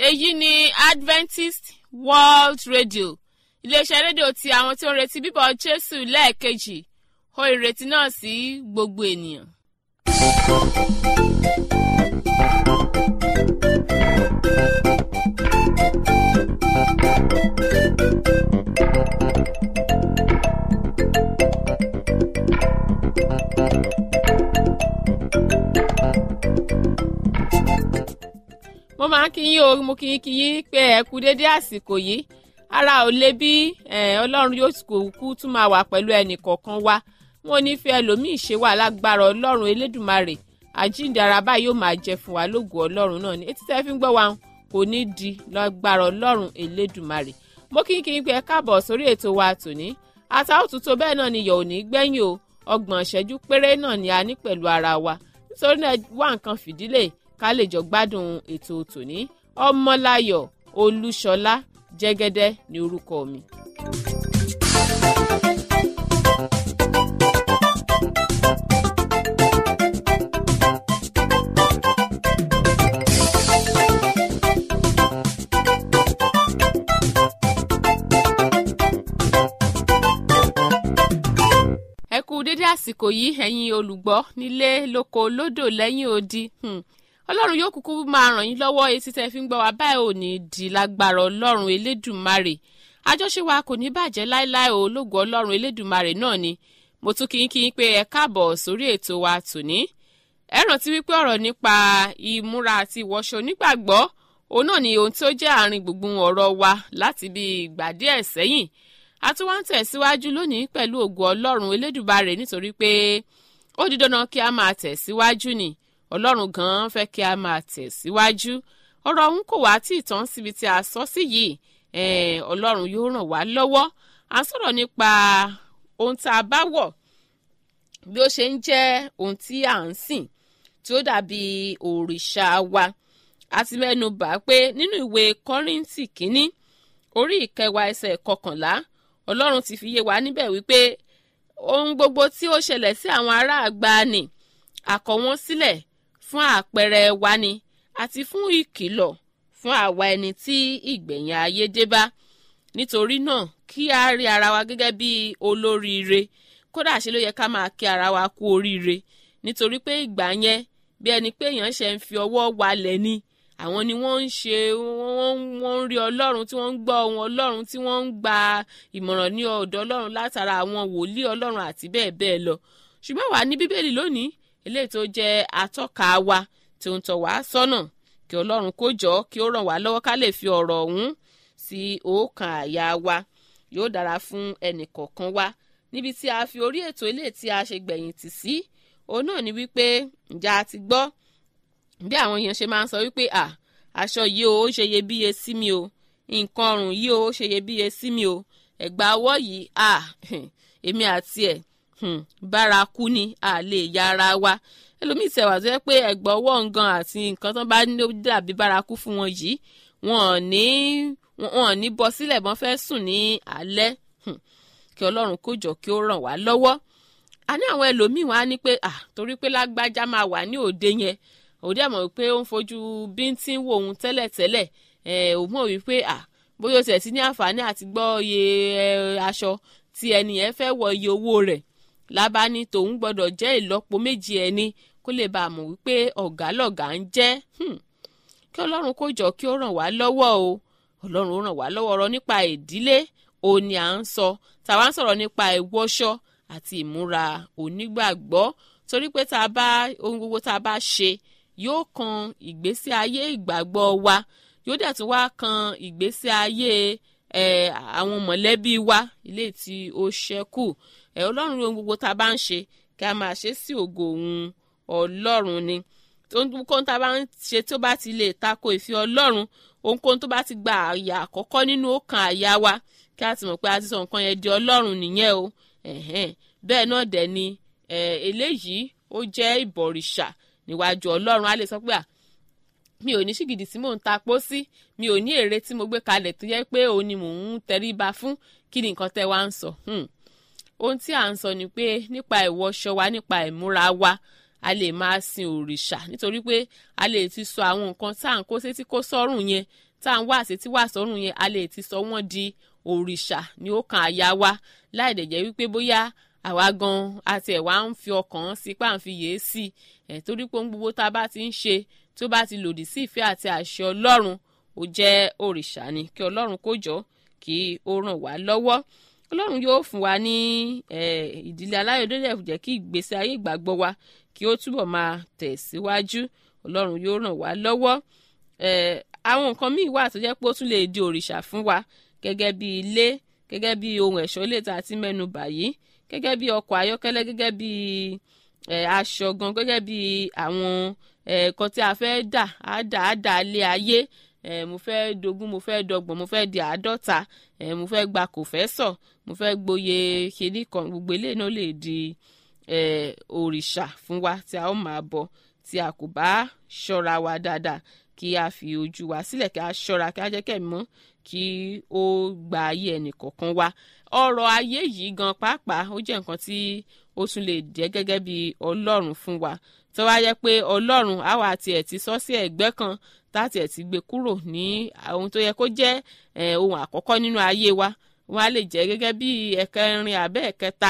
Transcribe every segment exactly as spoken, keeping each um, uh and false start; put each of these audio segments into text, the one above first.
èyí ni Adventist World Radio iléeṣẹ́ rédíò tí àwọn tí ó ń retí bíbọ̀ Jésù lẹ́ẹ̀kejì ó ìrètí náà sí gbogbo ènìyàn. mo máa ń kí yín o mo kí yín kí yín pé ẹ kú déédé àsìkò yìí ara ò le bí ọlọ́run yóò kú tún máa wà pẹ̀lú ẹnì kọ̀ọ̀kan wa wọn ò ní fi ẹlòmíì ṣe wà lágbára ọlọ́run elédùmarè àjíǹde ara báyìí yóò máa jẹ fún wa lógo ọlọ́run náà ni etí tẹ́ fi ń gbọ́ wa kò ní di lágbára ọlọ́run elédùmarè mo kí yín kí yín pé ẹ káàbọ̀ sórí ètò wa tòní àtàwọn tuntun bẹ́ẹ̀ náà ni yọ̀ ò ní gbẹ́yìn o ọgbọ̀n ìṣẹ́jú péré náà ni a ní pẹ̀lú ara wa nítorí náà wá nǹkan fìdílé ká lè jọ gbádùn ètò tòní ọmọláyọ̀ olúṣọlá jẹ́gẹ́dẹ́ ní orúkọ mi. ẹ kú dédé àsìkò yìí ẹ̀yin olùgbọ́ nílé lóko lódò lẹ́yìn odi hmm. ọlọ́run yóò kúkú máa ràn yín lọ́wọ́ etí tẹ́ fi ń gbọ́ wa báyìí ò ní di lágbára ọlọ́run elédùmarè àjọṣe wa kò ní bàjẹ́ láéláé o lógo ọlọ́run elédùmarè náà ni mo tún kí n kí n pé ẹ káàbọ̀ sórí ètò wa tòní ẹ rántí wípé ọ̀rọ̀ nípa ìmúra àti ìwọṣọ onígbàgbọ́ òun náà ni ohun tí ó jẹ́ àárín gbùngbùn ọ̀rọ̀ wa láti bí ìgbà díẹ̀ sẹ́yìn a tún wá ń tẹ̀síwájú lónìí pẹ̀lú ògo ọlọ́run elédùmarè nítorí pé ó di dandan kí a máa tẹ̀síwájú ni ọlọ́run gan-an fẹ́ kí a máa tẹ̀síwájú ọ̀rọ̀ ọ̀hún kò wá tí ìtàn síbi tí a sọ sí yìí ọlọ́run yóò ràn wá lọ́wọ́ à ń sọ̀rọ̀ nípa ohun tá a bá wọ̀ bí ó ṣe ń jẹ́ ohun tí à ń sìn tí ó dàbí òrìṣà wa a ti mẹ́nu bà pé nínú ìwé Kọ́ríńtì kínní orí ìkẹwàá ẹsẹ̀ kọkànlá ọlọ́run ti fi yé wa níbẹ̀ wípé ohun gbogbo tí ó ṣẹlẹ̀ sí àwọn ará àgbàanì a kọ wọ́n sílẹ̀ fún àpẹẹrẹ wa ni àti fún ìkìlọ̀ fún àwa ẹni tí ìgbẹ̀yìn ayé dé bá nítorí náà kí a rí ara wa gẹ́gẹ́ bí olóríire kódà ṣe ló yẹ ká máa kí ara wa kú oríire nítorí pé ìgbà yẹn bí ẹni pé èèyàn ṣe ń fi ọwọ́ walẹ̀ ni àwọn ni wọ́n ń ṣe wọ́n ń rí ọlọ́run tí wọ́n ń gbọ́ ohùn ọlọ́run tí wọ́n ń gba ìmọ̀ràn ní ọ̀dọ̀ ọlọ́run látara àwọn wòlíì ọlọ́run àti bẹ́ẹ̀ bẹ́ẹ̀ lọ ṣùgbọ́n wà ní bíbélì lónìí eléyìí tó jẹ́ atọ́ka wa tí ó ń tọ́ wá sọ́nà kí ọlọ́run kó jọ kí ó ràn wá lọ́wọ́ ká lè fi ọ̀rọ̀ ọ̀hún sí ọkàn àyà wa yóò dára fún ẹnì kọ̀ọ̀kan wa níbi tí a fi orí ètò eléyìí tí a ṣe gbẹ̀yìn tì sí òun náà ni wípé ǹjẹ́ a ti gbọ́ bí àwọn èèyàn ṣe máa ń sọ wípé à aṣọ yìí ó ṣe iyebíye sí mi o nǹkan ọrùn yìí ó ṣe iyebíye sí mi o ẹ̀gbà ọwọ́ yìí à èmi àti ẹ̀ bárakú ni a lè ya ara wa ẹlòmíì tẹ̀ wá tó yẹ pé ẹ̀gbà ọwọ́ ngan àti nǹkan tó bá ní dàbí bárakú fún wọn yìí wọn ò ní wọn ò ní bọ́ sílẹ̀ bọ́n fẹ́ sùn ní alẹ́ kí ọlọ́run kó jọ kí ó ràn wá lọ́wọ́ a ní àwọn ẹlòmíì wá ní pé à torí pé lágbájá máa wà ní òde yẹn òde àmọ́ wípé ó ń fojú bíntín wo òun tẹ́lẹ̀tẹ́lẹ̀ ẹ̀ ò mọ̀ wípé à bóyá o tẹ̀ sí ní àǹfààní àti gbọ́ iye aṣọ tí ẹni yẹn fẹ́ wọ iye owó rẹ̀ lábání tòun gbọ́dọ̀ jẹ́ ìlọ́po méjì ẹni kó lè bá a mọ̀ wípé ọ̀gá lọ̀gá ń jẹ́ kí ọlọ́run kó jọ kí ó ràn wá lọ́wọ́ o ọlọ́run ó ràn wá lọ́wọ́ ọ̀rọ̀ nípa ìdílé òun ni à ń sọ tàwa ń sọ̀rọ̀ nípa ìwọṣọ àti ìmúra onígbàgbọ́ torí pé tá a bá ohun gbogbo tá a bá ṣe yóò kan ìgbésí ayé ìgbàgbọ́ wa yóò dẹ̀ tún wá kan ìgbésí ayé ẹ̀ àwọn mọ̀lẹ́bí wa ilé tí ó ṣẹ́kù ẹ̀ ọlọ́run ohun gbogbo tá a bá ń ṣe kí a máa ṣe sí ògo òun ọlọ́run ni ohunkóhun tá a bá ń ṣe tó bá ti lè tako ìfẹ́ ọlọ́run ohunkóhun tó bá ti gba àyà àkọ́kọ́ nínú ọkàn àyà wa kí a ti mọ̀ pé a ti sọ nǹkan yẹn di ọlọ́run nìyẹn o bẹ́ẹ̀ náà dẹ̀ ni eléyìí ó jẹ́ ìbọ̀rìṣà níwájú ọlọ́run a lè sọ pé à mi ò ní ṣìgìdì tí mò ń ta pósí mi ò ní ère tí mo gbé kalẹ̀ tó yẹ pé òun ni mò ń tẹríba fún kí ni nǹkan tẹ́ wá ń sọ ohun tí à ń sọ ni pé nípa ìwọṣọ wa nípa ìmúra wa a lè máa sin òrìṣà nítorí pé a lè ti sọ àwọn nǹkan tá à ń kó sétí kó sọ́rùn yẹn tá à ń wá àṣetí wà sọ́run yẹn a lè ti sọ wọ́n di òrìṣà ní ọkàn àyà wa láì dẹ̀ jẹ́ wípé bóyá àwa gan àti ẹ̀ wá ń fi ọkàn sí pà ń fi yèé sí ẹ̀ torí pé ohun gbogbo tá a bá ti ń ṣe tó bá ti lòdì sí ìfẹ́ àti àṣẹ Ọlọ́run ó jẹ́ òrìṣà ni. Kí Ọlọ́run kó jọ kí ó ràn wá lọ́wọ́. Ọlọ́run yóò fún wa ní ìdílé aláyọ̀délẹ̀ jẹ́ kí ìgbésí ayé ìgbàgbọ́ wa kí ó túbọ̀ máa tẹ̀síwájú. Ọlọ́run yóò ràn wá lọ́wọ́. Àwọn nǹkan míì wà tó jẹ́ pé ó tún lè di òrìṣà fún wa gẹ́gẹ́ bí ilé, gẹ́gẹ́ bí ohun ẹ̀ṣọ́ ilé tá a ti mẹ́nu bà yìí, gẹ́gẹ́ bí ọkọ̀ ayọ́kẹ́lẹ́, gẹ́gẹ́ bí aṣọ gan, gẹ́gẹ́ bí àwọn nǹkan tí a fẹ́ dà á dà á dà lé ayé. Mo fẹ́ dogún, mo fẹ́ dọgbọ̀n, mo fẹ́ di àádọ́ta, mo fẹ́ gba kòfẹ́sọ̀, mo fẹ́ gboyè kìíní kan. Gbogbo eléyìí náà lè di òrìṣà fún wa tí a ó máa bọ tí a kò bá ṣọ́ra wa dáadáa. Kí a fi ojú wa sílẹ̀, kí a ṣọ́ra, kí a jẹ́ kẹ́mi mọ́ kí ó gba ayé ẹnì kọ̀ọ̀kan wa. Ọrọ̀ ayé yìí gan pàápàá ó jẹ́ nǹkan tí ó tún lè jẹ́ gẹ́gẹ́ bí Ọlọ́run fún wa. Tó wá yẹ pé Ọlọ́run á wà tiẹ̀ ti sọ sí ẹ̀gbẹ́ kan táti ẹ̀ ti gbé kúrò ní ohun tó yẹ kó jẹ́ ohun àkọ́kọ́ nínú ayé wa, wọ́n á lè jẹ́ gẹ́gẹ́ bí ẹ̀kẹrin àbẹ́ ẹ̀kẹta.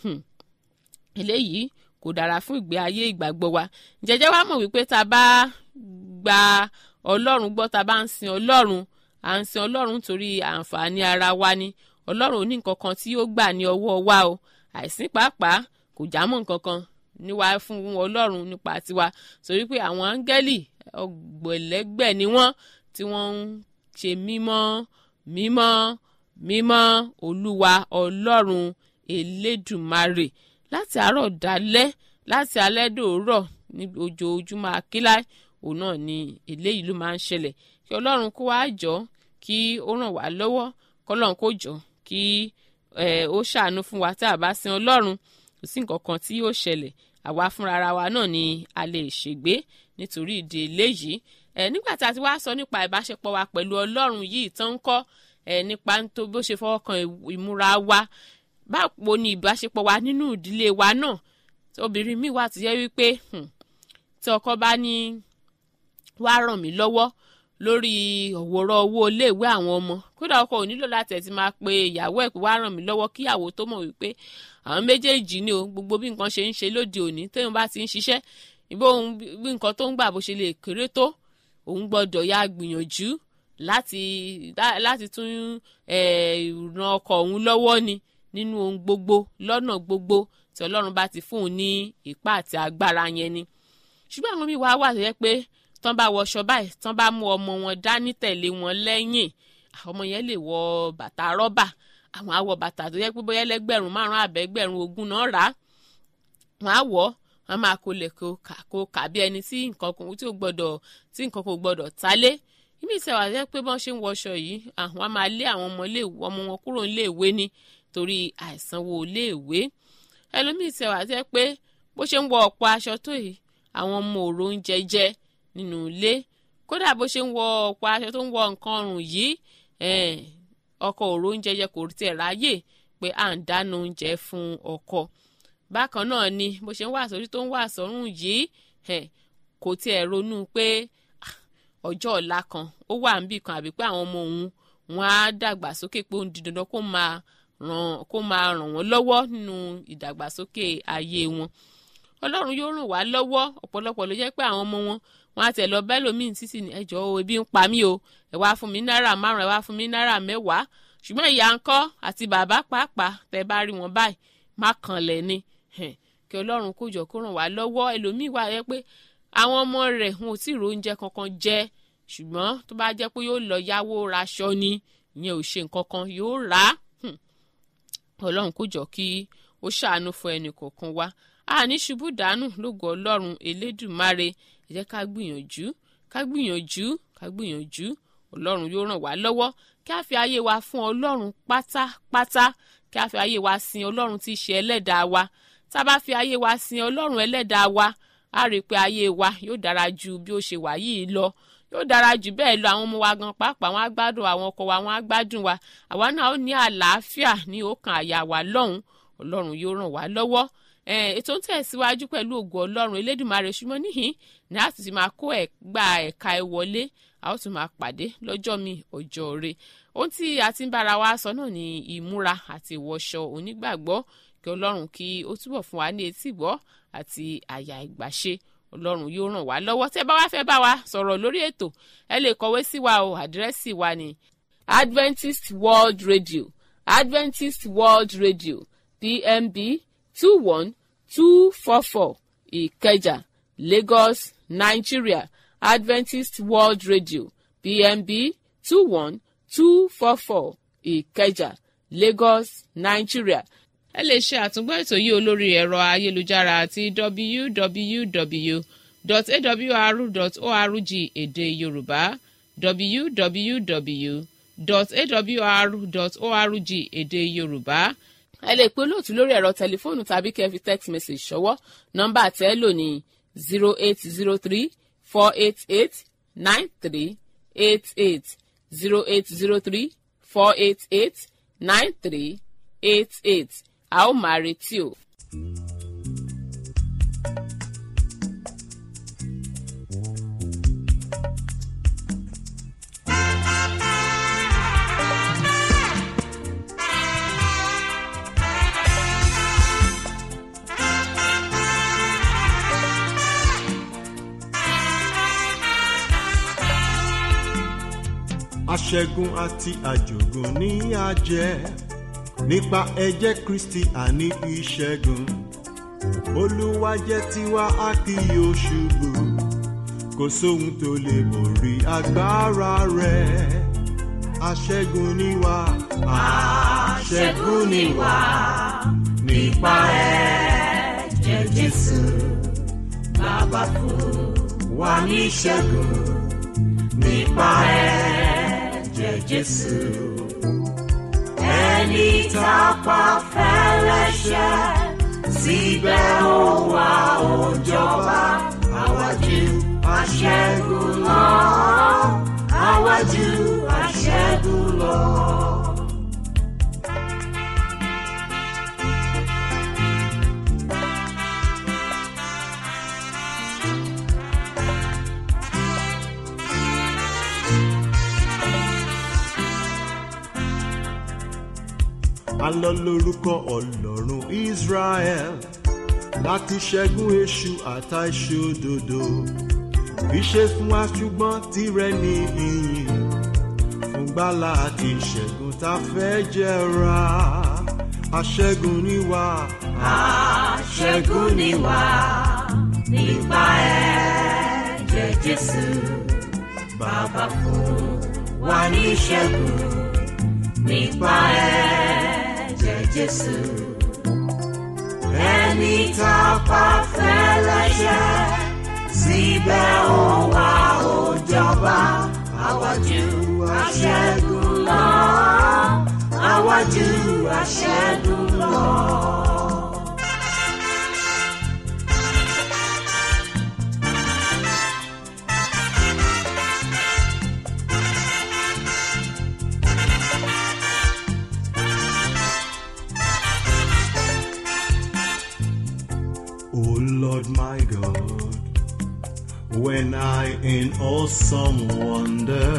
Eléyìí kò dára fún ìgbé ayé ìgbàgbọ́ wa. Jẹ́jẹ́ wá mọ̀ wípé tá a bá gba Ọlọ́run gbọ́, tá a bá ń sin Ọlọ́run, à ń sin Ọlọ́run torí àǹfààní ara wa ni. Ọlọ́run ò ní nǹkan kan tí ó gbà ní ọwọ́ wa o. Àìsín pàápàá kò jámọ́ nǹkan kan níwá fún Ọlọ́run nípa tiwa, torí pé àwọn áńgẹ́lì ọgbọ̀lẹ́gbẹ̀ ni wọ́n tí wọ́n ń ṣe mímọ́ mímọ́ mímọ́ Olúwa Ọlọ́run Elédùmarè láti àárọ̀ dalẹ́, láti alẹ́ dòórọ̀ ní ojoojúmọ́ akíláì. Òun náà ni eléyìí ló máa ń ṣẹlẹ̀. Kí Ọlọ́run kó wá jọ kí ó ràn wá lọ́wọ́, kọ́lọ́run kó jọ kí ó ṣàánú fún wa. Tá a bá sin Ọlọ́run kò sí nǹkan kan tí yóò ṣẹlẹ̀. Àwa fúnra ara wa náà ni a lè ṣègbé nítorí ìdí eléyìí. Nígbà tí a ti wá sọ nípa ìbáṣepọ̀ wa pẹ̀lú Ọlọ́run yìí tán ń kọ́ nípa tó bó ṣe fọwọ́ kan ìmúra wa, báwo ni ìbáṣepọ̀ wa nínú ìdílé wa náà. Obìnrin míì wà tó yẹ wípé tí ọkọ bá ní wá ràn mí lọ́wọ́ lórí ọ̀wọ́rọ̀ owó iléèwé àwọn ọmọ, kódà ọkọ ò nílò láti ẹ̀ ti máa pe ìyàwó ẹ̀ pé wá ràn mí lọ́wọ́, kí ìyàwó tó mọ̀ wípé àwọn méjèèjì ni o. Gbogbo bí nǹkan ṣe ń ṣe lóde òní téèyàn bá ti ń ṣiṣẹ́, ìbò ohun bí nǹkan tó ń gbà bó ṣe lè kéré tó, òun gbọ́dọ̀ ya gbìyànjú láti láti tún ran ọkọ òun lọ́wọ́ ni nínú ohun gbogbo, lọ́nà gbogbo tí Ọlọ́run bá ti fún un ní ipá àti agbára yẹn ni. Ṣùgbọ́n àwọn míì wá wà tó yẹ pé tán bá wọṣọ báyìí, tán bá mú ọmọ wọn dání tẹ̀lé wọn lẹ́yìn, ọmọ yẹn lè wọ bàtà rọ́bà, àwọn á wọ bàtà tó yẹ pé bóyá ẹlẹ́gbẹ̀rún márùn-ún àbẹ́gbẹ̀rún ogún náà rà á, wọ́n á wọ̀ wọ́n máa kó lè kó kà kó kà bí ẹni tí nǹkan kan tí ò gbọ́dọ̀ tí nǹkan kò gbọ́dọ̀ tálé. Ìmí ìṣẹ̀wà jẹ́ pé bọ́n ṣe ń wọṣọ yìí, àwọn á máa lé àwọn ọmọ ọmọ wọn kúrò níléèwé ni torí àìsanwó iléèwé. Ẹlòmíì ìṣẹ̀wà jẹ́ pé bó ṣe ń wọ ọ̀pọ̀ aṣọ tó yìí, àwọn ọmọ òrò ń jẹjẹ nínú ilé. Kódà bó ṣe ń wọ ọ̀pọ̀ aṣọ tó ń wọ nǹkan ọrùn yìí, ọkọ òrò ń jẹjẹ kò tiẹ̀ ráyè pé à ń dáná oúnjẹ fún ọkọ. Bákan náà ni bó ṣe ń wà sórí tó ń wà sọ́rùn yìí, kò tiẹ̀ ronú pé ọjọ́ ọ̀la kan ó wà níbì kan àbí pé àwọn ọmọ òun wọn á dàgbà sókè pé ó ń di dandan kó máa ràn kó máa ràn wọ́n lọ́wọ́ nínú ìdàgbàsókè ayé wọn. Ọlọ́run yóò ràn wá lọ́wọ́. Ọ̀pọ̀lọpọ̀ ló jẹ́ pé àwọn ọmọ wọn wọn á tẹ̀ lọ bẹ́ẹ̀ lómi títì ní ẹjọ́ o, ebi ń pa mí o, ẹ wá fún mi náírà márùn-ún, ẹ wá fún mi náírà mẹ́wàá. Ṣùgbọ́n ìyá ńkọ́ àti bàbá pàápàá tẹ́ bá rí wọn báyìí má kanlẹ̀ ni. Kí Ọlọ́run kó jọ kó ràn wá lọ́wọ́. Ẹlòmíì wà yẹ pé àwọn ọmọ rẹ̀ wọn ò tí ì ro oúnjẹ kankan jẹ, ṣùgbọ́n tó bá jẹ́ pé yóò lọ yáwó raṣọ ni, ìyẹn ò ṣe nǹkan kan, yóò rà á. Ọlọ́run kó jọ kí ó ṣàánú fún ẹnì kọ̀ọ̀kan wa. A ní ṣubú dànù lógo Ọlọ́run Elédùmarè. Ẹ jẹ́ ká gbìyànjú ká gbìyànjú ká gbìyànjú. Ọlọ́run yóò ràn wá lọ́wọ́. Kí a fi ayé wa fún Ọlọ́run pátápátá. Kí a fi ayé wa sin Ọlọ́run tí í ṣe ẹlẹ́dàá wa. Tá a bá fi ayé wa sin Ọlọ́run ẹlẹ́dàá wa, a rí i pé ayé wa yóò dára ju bí ó ṣe wà yìí lọ. Yóò dára jù bẹ́ẹ̀ lọ. Àwọn ọmọ wa gan pàápàá wọn á gbádùn, àwọn ọkọ wa wọn á gbádùn wa. Àwa náà ó ní àlàáfíà ní ọkàn àyà wa lọ́hùn. Ọlọ́run yóò ràn wá lọ́wọ́. ètò ń tẹ̀síwájú pẹ̀lú ògo ọlọ́run elédùmarè ṣùgbọ́n níhìn ní a sì ti máa kó ẹ̀ gba ẹ̀ka ẹ̀ wọlé a ó tún máa pàdé lọ́jọ́ mi ọjọ́ rẹ̀ ohun tí a ti ń bára wa sọ náà ni ìmúra àti ìwọṣọ onígbàgbọ́ kí ọlọ́run kí ó túbọ̀ fún wa ní etí ìgbọ́ àti àyà ìgbàṣe ọlọ́run yóò ràn wá lọ́wọ́ tẹ́ bá wá fẹ́ bá wa sọ̀rọ̀ lórí ètò ẹ lè kọ̀wé sí wa o àdírẹ́sì wa ni Adventist World Radio Adventist World Radio P M B two one two four four Ìkẹjà Lagos Nigeria Adventist World Radio P M B two one two four four Ìkẹjà Lagos Nigeria. ẹ lè ṣe àtúngbọ́ ètò yìí olórí ẹ̀rọ ayélujára àti w w w dot a w r dot org èdè Yorùbá w w w dot a w r dot org èdè Yorùbá. ẹ lè pe olóòtú lórí ẹ̀rọ tẹlifóònù tàbí kẹ́ fi text message ṣọwọ́ nọ́mbà tẹ́ lò ní zero eight zero three four eight eight nine three eight eight zero eight zero three four eight eight nine three eight eight a ó máa retí o. Aṣẹ́gun àti àjògùn ní àjẹ́ nípa ẹ̀jẹ̀ Kristi àní ìṣẹ́gun. Olúwa jẹ́ tiwa a kì yóò ṣubú, kò sóhun tó lè borí agbára rẹ̀. Aṣẹ́gun ni wá, aṣẹ́gun ni wá nípa ẹ̀jẹ̀ Jésù. Bàbá fún wa ní ìṣẹ́gun nípa ẹ̀jẹ̀ Jésù. Ẹni tá pa fẹ́lẹ́ṣẹ̀ síbẹ̀ ó wá ó jọba. Àwa jù aṣẹ́gun lọ, àwa jù aṣẹ́gun lọ. Alọ́ lórúkọ Ọlọ́run Israel láti ṣẹ́gun èṣù àtàìṣòdodo. Ìṣe fún wa ṣùgbọ́n tirẹ̀ ní ìyìn, fún gbàlà àti ìṣẹ́gun tá fẹ́ jẹra. Aṣẹ́gun ni wá, aṣẹ́gun ni wá nípa ẹ̀jẹ̀ Jésù. Bàbá fún wa ní ìṣẹ́gun nípa ẹ̀jẹ̀ Jésù. Ẹni tá pa fẹ́lẹ́ṣẹ̀ síbẹ̀ ó wá ó jọba. Àwa jù aṣẹ́gun lọ, àwa jù aṣẹ́gun lọ. Oh Lord my God, when I in awesome wonder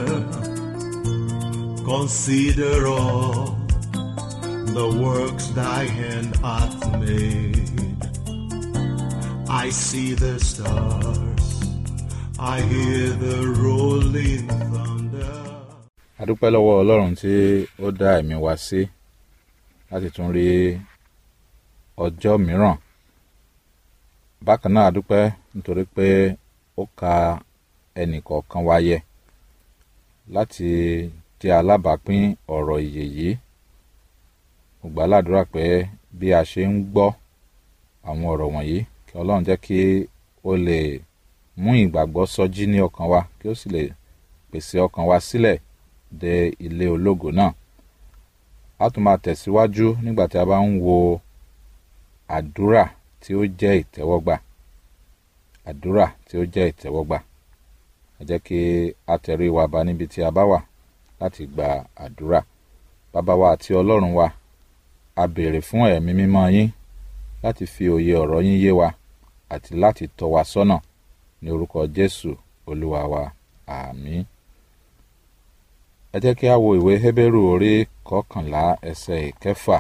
consider all the works thy hand hath made, I see the stars, I hear the rolling thunder. A dúpẹ́ lọ́wọ́ Ọlọ́run tí ó dá ẹ̀mí wa sí láti tún rí ọjọ́ mìíràn. Bákan náà a dúpẹ́ nítorí pé ó ka ẹnìkọ̀ọ̀kan wa yẹ láti jẹ́ alábàápín ọ̀rọ̀ ìyè yìí. Mo gbà ládùúrà pé bí a ṣe ń gbọ́ àwọn ọ̀rọ̀ wọ̀nyí kí Ọlọ́run jẹ́ kí ó lè mú ìgbàgbọ́ sọjí ní ọkàn wa, kí ó sì lè pèsè ọkàn wa sílẹ̀ dé ilé ológo náà. A tún máa tẹ̀síwájú nígbà tí a bá ń wo àdúrà tí ó jẹ́ ìtẹ́wọ́gbà. Àdúrà tí ó jẹ́ ìtẹ́wọ́gbà. Ẹ jẹ́ kí a tẹrí wa ba níbi tí a bá wà láti gba àdúrà. Bàbá wa àti Ọlọ́run wa, a béèrè fún ẹ̀mí mímọ́ yín láti fi òye ọ̀rọ̀ yín yé wa àti láti tọ́ wa sọ́nà ní orúkọ Jésù Olúwa wa. Àmín. Ẹ jẹ́ kí a wo ìwé Hébérù orí kọkànlá ẹsẹ̀ ìkẹfà.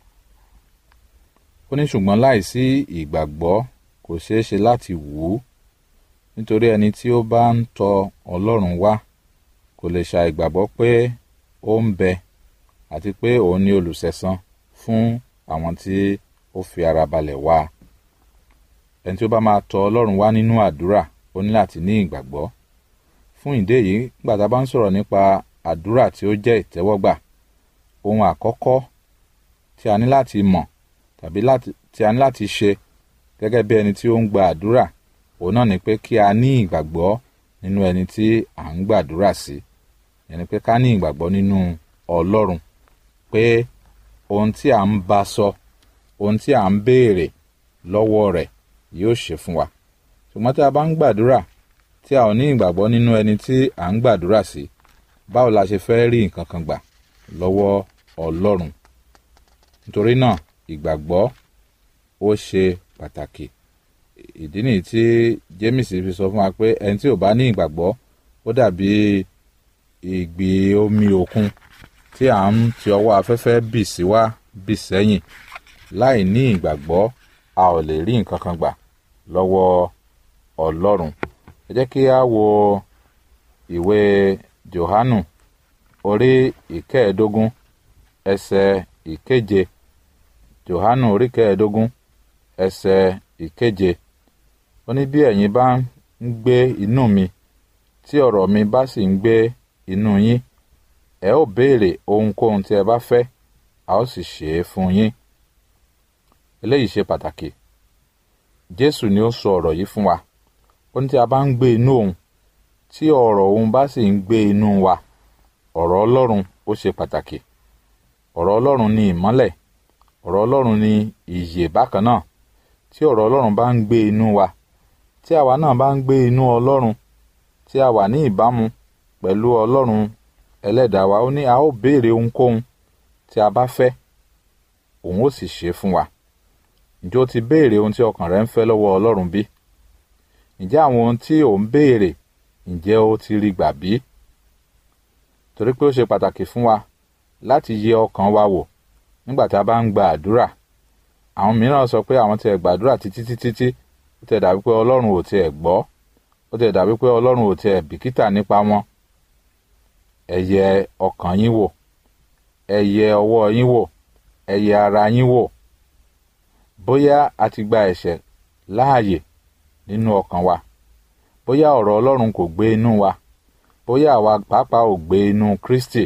Ó ní ṣùgbọ́n láìsí ìgbàgbọ́ kò ṣeé ṣe láti wù ú, nítorí ẹni tí ó bá ń tọ Ọlọ́run wá kò lè ṣàìgbàgbọ́ pé ó ń bẹ àti pé òun ni olùsẹ̀san fún àwọn tí ó fi ara balẹ̀ wá. Ẹni tí ó bá máa tọ Ọlọ́run wá nínú àdúrà ó ní láti ní ìgbàgbọ́. Fún ìdí èyí, nígbà tá a bá ń sọ̀rọ̀ nípa àdúrà tí ó jẹ́ ìtẹ́wọ́gbà, ohun àkọ́kọ́ tí a ní láti mọ̀ tàbí tí a ní láti ṣe gẹ́gẹ́ bí ẹni tí ó ń gba àdúrà òun náà ni pé kí a ní ìgbàgbọ́ nínú ẹni tí à ń gbàdúrà sí. Ẹni pé ká ní ìgbàgbọ́ nínú Ọlọ́run pé ohun tí à ń bá sọ, ohun tí à ń béèrè lọ́wọ́ rẹ̀ yóò ṣe fún wa. Ṣùgbọ́n tí a bá ń gbàdúrà tí a ò ní ìgbàgbọ́ nínú ẹni tí à ń gbàdúrà sí, báwo la ṣe fẹ́ rí nǹkan kan gbà lọ́wọ́ Ọlọ́run? Nítorí náà ìgbàgbọ́ ó ṣe pàtàkì. Ìdí nìyí tí Jémìsì fi sọ fún wa pé ẹni tí ò bá ní ìgbàgbọ́ ó dàbí ìgbì omi òkun tí à ń ti ọwọ́ afẹ́fẹ́ bì sí wá bì sẹ́yìn. Láì ní ìgbàgbọ́ a ò lè rí nǹkan kan gbà lọ́wọ́ Ọlọ́run. Ẹ jẹ́ kí a wo ìwé Jòhánù orí ìkẹẹ̀ẹ́dógún ẹsẹ̀ ìkeje. Jòhánù orí kẹẹ̀ẹ́dógún ẹsẹ̀ ìkeje. Ó ní bí ẹ̀yin bá ń gbé inú mi tí ọ̀rọ̀ mi bá sì ń gbé inú yín, ẹ ó béèrè ohunkóhun tí ẹ bá fẹ́, a ó sì ṣe é fún yín. Eléyìí ṣe pàtàkì. Jésù ni ó sọ ọ̀rọ̀ yìí fún wa. Ó ní tí a bá ń gbé inú òun, tí ọ̀rọ̀ òun bá sì ń gbé inú wa, ọ̀rọ̀ Ọlọ́run ó ṣe pàtàkì. Ọ̀rọ̀ Ọlọ́run ni ìmọ́lẹ̀, ọ̀rọ̀ Ọlọ́run ni ìyè bákan náà. Tí ọ̀rọ̀ Ọlọ́run bá ń gbé inú wa, tí àwa náà bá ń gbé inú Ọlọ́run, tí a wà ní ìbámu pẹ̀lú Ọlọ́run ẹlẹ́dàá wa, ó ní a ó béèrè ohunkóhun tí a bá fẹ́, òun ó sì ṣe fún wa. Ǹjẹ́ o ti béèrè ohun tí ọkàn rẹ ń fẹ́ lọ́wọ́ Ọlọ́run bí? Ǹjẹ́ àwọn ohun tí ò ń béèrè, ǹjẹ́ o ti rí gbà bí? Torí pé ó ṣe pàtàkì fún wa láti yẹ ọkàn wa wò nígbà tí a bá ń gba àdúrà. Àwọn mìíràn sọ pé àwọn tí ẹ gbàdúrà títí títí tí ó tẹ̀ dàbí pé Ọlọ́run ò tiẹ̀ gbọ́, ó tẹ̀ dàbí pé Ọlọ́run ò tiẹ̀ bìkítà nípa wọn. Ẹ yẹ ọkàn yín wò, ẹ yẹ ọwọ́ yín wò, ẹ yẹ ara yín wò. Bóyá a ti gba ẹ̀ṣẹ̀ láàyè nínú ọkàn wa, bóyá ọ̀rọ̀ Ọlọ́run kò gbé inú wa, bóyá àwa pàápàá ò gbé inú Kristi.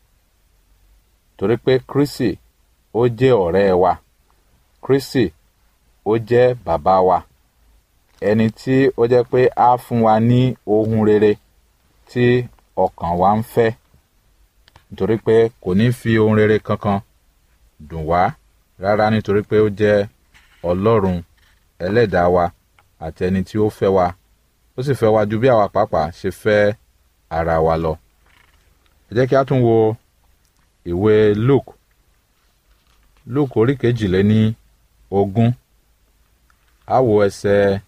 Torí pé Kristi ó jẹ́ ọ̀rẹ́ wa, Kristi ó jẹ́ bàbá wa, ẹni tí ó jẹ́ pé á fún wa ní ohun rere tí ọkàn wa ń fẹ́. Nítorí pé kò ní fi ohun rere kankan dùn wá rárá, nítorí pé ó jẹ́ Ọlọ́run ẹlẹ́dàá wa àti ẹni tí ó fẹ́ wa, ó sì fẹ́ wa ju bí àwa pàápàá ṣe fẹ́ ara wa lọ. Ẹ jẹ́ kí a tún wo ìwé Luke Luke orí kejìléní ogún, a wo ẹsẹ̀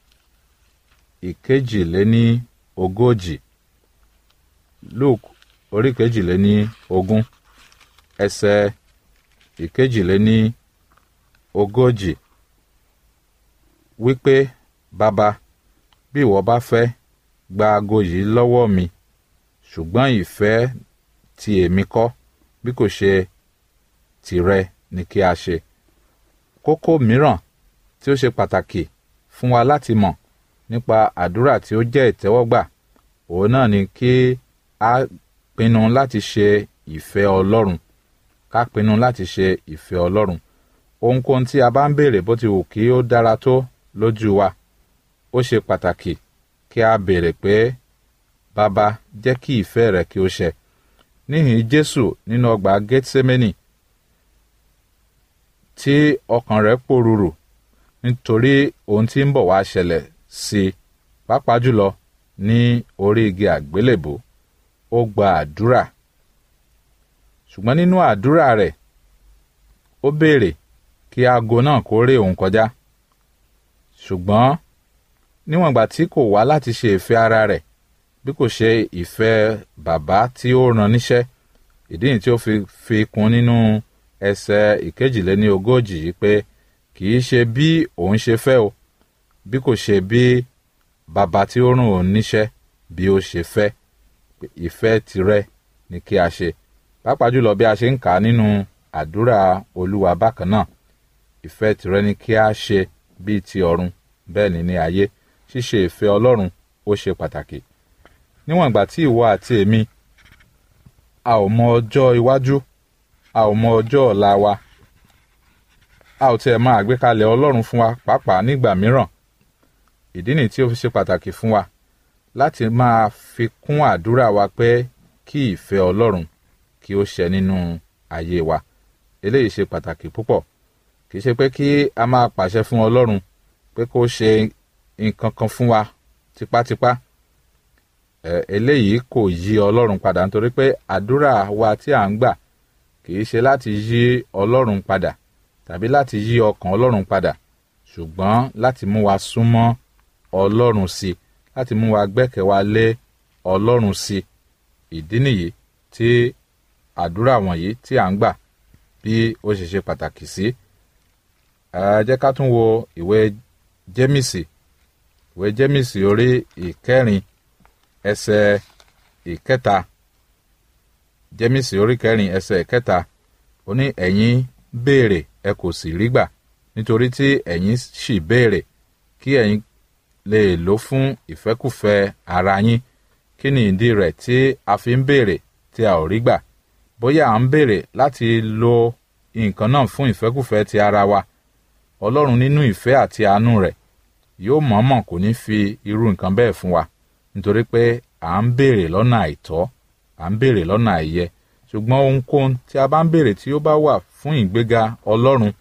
ìkejìléní ogójì. Luke orí kejìléní ogún ẹsẹ̀ ìkejìléní ogójì wípé, bàbá, bí ìwọ bá fẹ́, gba ago yìí lọ́wọ́ mi, ṣùgbọ́n ìfẹ́ ti èmi kọ́, bí kò ṣe tìrẹ ni kí a ṣe. Kókó mìíràn tí ó ṣe pàtàkì fún wa láti mọ̀ nípa àdúrà tí ó jẹ́ ìtẹ́wọ́gbà, òun náà ni kí a pinnu láti ṣe ìfẹ́ Ọlọ́run. Ká pinnu láti ṣe ìfẹ́ Ọlọ́run. Ohunkóhun tí a bá ń béèrè bó ti wù kí ó dára tó lójú wa, ó ṣe pàtàkì kí a béèrè pé, bàbá, jẹ́ kí ìfẹ́ rẹ kí ó ṣẹ. Níhìn Jésù nínú ọgbà Gẹ́tísémánì, tí ọkàn rẹ̀ pòrúurù nítorí ohun tí ń bọ̀ wá ṣẹlẹ̀ sí i, pàápàá jùlọ ní orí igi àgbélébùú, ó gba àdúrà. Ṣùgbọ́n nínú àdúrà rẹ̀, ó béèrè kí aago náà kó ré òun kọjá ṣùgbọ́n níwọ̀n ìgbà tí kò wá láti ṣe ìfẹ́ ara rẹ̀ bí kò ṣe ìfẹ́ bàbá tí ó rán níṣẹ́ ìdí nìyí tí ó fi fi kún nínú ẹsẹ̀ ìkejìléní ogójì yìí pé kì í ṣe bí òun ṣe fẹ́ o bí kò ṣe bí bàbá tí ó rán òun níṣẹ́ bí ó ṣe fẹ́ ìfẹ́ tirẹ̀ ni kí a ṣe pàápàá jùlọ bí a ṣe ń kà á nínú àdúrà olúwa bákan náà ìfẹ́ tirẹ̀ ni kí a ṣe bíi ti ọ̀run bẹ́ẹ̀ ni ní ayé ṣíṣe ìfẹ́ ọlọ́run ó ṣe pàtàkì níwọ̀n ìgbà tí ìwọ àti èmi a ò mọ ọjọ́ iwájú a ò mọ ọjọ́ ọ̀la wa a ò tiẹ̀ máa àgbékalẹ̀ ọlọ́run fún wa pàápàá nígbà mìíràn ìdí nìyí tí ó fi ṣe pàtàkì fún wa láti máa fi kún àdúrà wa pé kí ìfẹ́ ọlọ́run kí ó ṣẹ nínú ayé wa eléyìí ṣe pàtàkì púpọ̀ kì í ṣe pé kí a máa pàṣẹ fún ọlọ́run pé kó ṣe nǹkan kan fún wa tipátipá ẹ eléyìí kò yí ọlọ́run padà nítorí pé àdúrà wa tí à ń gbà kì í ṣe láti yí ọlọ́run padà tàbí láti yí ọkàn ọlọ́run padà ṣùgbọ́n láti mú wa súnmọ́ ọlọ́run sí láti mú wa gbẹ́kẹ̀ wa lé ọlọ́run sí ìdí nìyí tí àdúrà wọ̀nyí tí à ń gbà bí ó ṣe ṣe pàtàkì sí ẹ jẹ́ ká tún wo ìwé Jémísì ìwé Jémísì orí ìkẹrin ẹsẹ̀ ìkẹta Jémísì orí kẹrin ẹsẹ̀ ìkẹta ó ní ẹ̀yin béèrè ẹ kò sì rí gbà nítorí tí ẹ̀yin ṣì béèrè kí ẹ̀yin lè lò fún ìfẹ́kùfẹ́ ara yín kí ni ìdí rẹ̀ tí a fi ń béèrè tí a ò rí gbà bóyá à ń béèrè láti lo nǹkan náà fún ìfẹ́kùfẹ́ ti ara wa ọlọ́run nínú ìfẹ́ àti àánú rẹ̀ yóò mọ̀ọ́mọ̀ kò ní fi irú nǹkan bẹ́ẹ̀ fún wa nítorí pé à ń béèrè lọ́nà àìtọ́ à ń béèrè lọ́nà àìyẹ ṣùgbọ́n ohunkóhun tí a bá ń béèrè tí ó bá wà fún ìgbéga ọlọ́run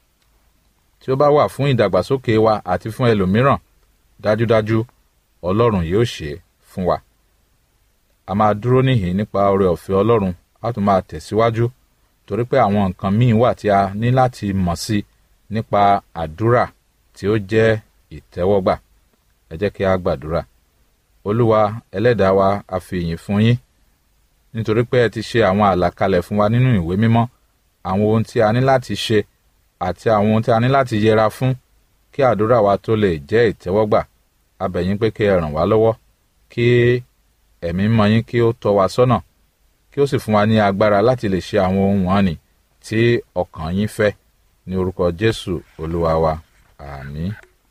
tí ó bá wà fún ìdàgbàsókè wa àti fún ẹlòmíràn dájúdájú ọlọ́run yóò ṣe é fún wa a máa dúró níhìn nípa oore ọ̀fẹ́ ọlọ́run a tún máa tẹ̀síwájú torí pé àwọn nǹkan míì wà tí a ní láti mọ̀ sí nípa àdúrà tí ó jẹ́ ìtẹ́wọ́gbà ẹ jẹ́ kí a gbàdúrà olúwa ẹlẹ́dàá wa a fi ìyìn fún yín nítorí pé ẹ ti ṣe àwọn àlàkalẹ̀ fún wa nínú ìwé mímọ́ àwọn ohun tí a ní láti ṣe àti àwọn ohun tí a ní láti yẹra fún kí àdúrà wa tó lè jẹ́ ìtẹ́wọ́gbà a bẹ̀ yín pé kí ẹ ràn wá lọ́wọ́ kí ẹ̀mí mọ́ yín kí ó tọ́ wa sọ́nà kí ó sì fún wa ní agbára láti lè ṣe àwọn ohun wọ̀nnì tí ọkàn yín fẹ́ ní orúkọ Jésù olúwa wa àmín.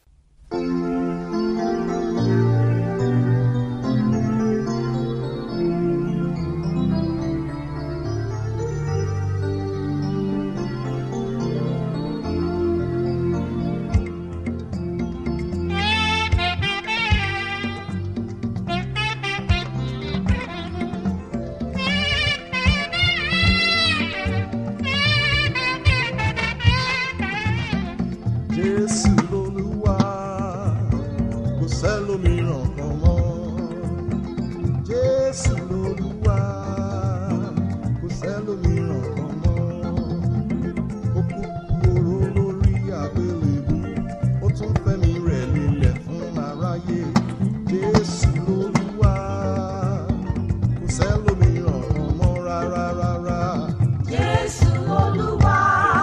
Jésù lolúwa kò sẹ́lòmíràn kan mọ́. Jésù lolúwa kò sẹ́lòmíràn kan mọ́. Ó kú oró lórí àgbélébùú, ó tún fẹ̀mí rẹ̀ lélẹ̀ fún aráyé. Jésù lolúwa kò sẹ́lòmíràn kan mọ́ rárá rárá. Jésù lolúwa.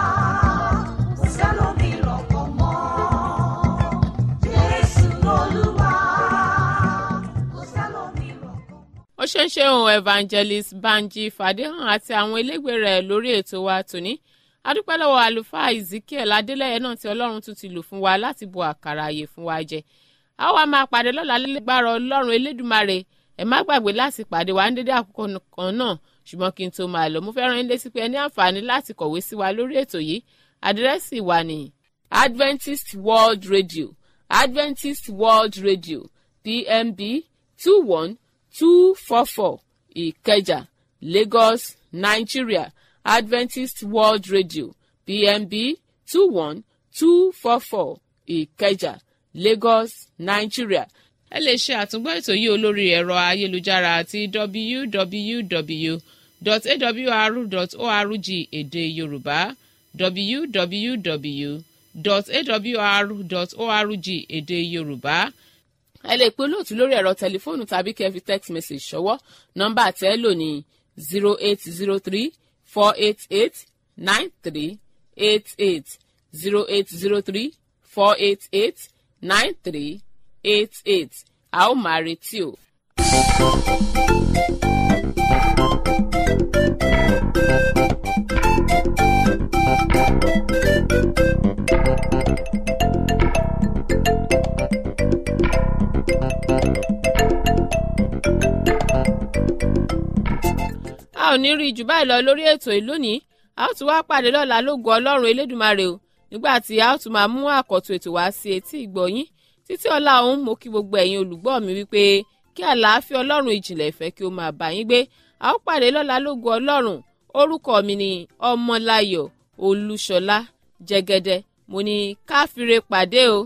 ó ṣe ń ṣe ohun evangelist Banji Fàdéhàn àti àwọn elégbè rẹ̀ lórí ètò wa tòní adúpẹ́ lọ́wọ́ àlùfáà Ezekiel Adélẹ́yẹ náà tí Ọlọ́run tún ti lò fún wa láti bu àkàrà ààyè fún wa jẹ a wá máa pàdé lọ́la lẹ́gbàrá Ọlọ́run Elédùmarè ẹ má gbàgbé láti pàdé wa ní dédé àkókò kan náà ṣùgbọ́n kí n tó máa lọ mo fẹ́ rán yín létí pé ẹ ní àǹfààní láti kọ̀wé sí wa lórí ètò yìí àdírẹ́sì wa ní Adventist World Radio Adventist World Radio P M B two one two four four Ìkẹjà Lagos Nigeria Adventist World Radio P M B two one two four four Ìkẹjà Lagos Nigeria. ẹ lè ṣe àtúngbọ́ ètò yìí olórí ẹ̀rọ ayélujára àti w w w dot a w r dot org èdè Yorùbá w w w dot a w r dot org èdè yorùbá. ẹ lè pe olóòtú lórí ẹ̀rọ tẹlifóònù tàbí kẹ́ ẹ fi text message ṣọwọ́. nọ́mbà tẹ́ ẹ lò ní zero eight zero three four eight eight nine three eight eight zero eight zero three four eight eight nine three eight eight. a ó máa retí o. a ò ní rí jù báyìí lọ lórí ètò yìí lónìí. a ó tún wá pàdé lọ́la lógo ọlọ́run elédùmarè o nígbà tí a ó tún máa mú àkọ́tún ètò wá sí etí ìgbọ̀yín. títí ọlá òun mo kí gbogbo ẹ̀yin olùgbọ́ mi wípé kí àlàáfíà ọlọ́run ìjìnlẹ̀ ìfẹ́ kí ó máa bá yín gbé. a ó pàdé lọ́la lógo ọlọ́run. orúkọ mi ni ọmọláyọ̀ olúṣọlá jẹ́gẹ́dẹ́. mo ní káfíńre pàdé o.